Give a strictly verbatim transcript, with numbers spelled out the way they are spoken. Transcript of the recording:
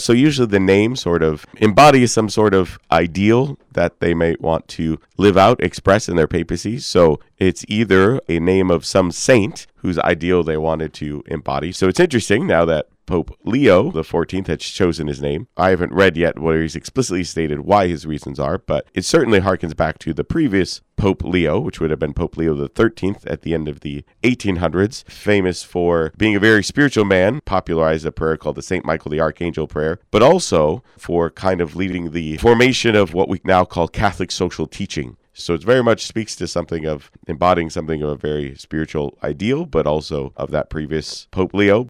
So usually the name sort of embodies some sort of ideal that they may want to live out, express in their papacy. So it's either a name of some saint whose ideal they wanted to embody. So it's interesting now that Pope Leo the fourteenth has chosen his name. I haven't read yet where he's explicitly stated why his reasons are, but it certainly harkens back to the previous Pope Leo, which would have been Pope Leo the thirteenth at the end of the eighteen hundreds, famous for being a very spiritual man, popularized a prayer called the Saint Michael the Archangel prayer, but also for kind of leading the formation of what we now call Catholic social teaching. So it very much speaks to something of embodying something of a very spiritual ideal, but also of that previous Pope Leo.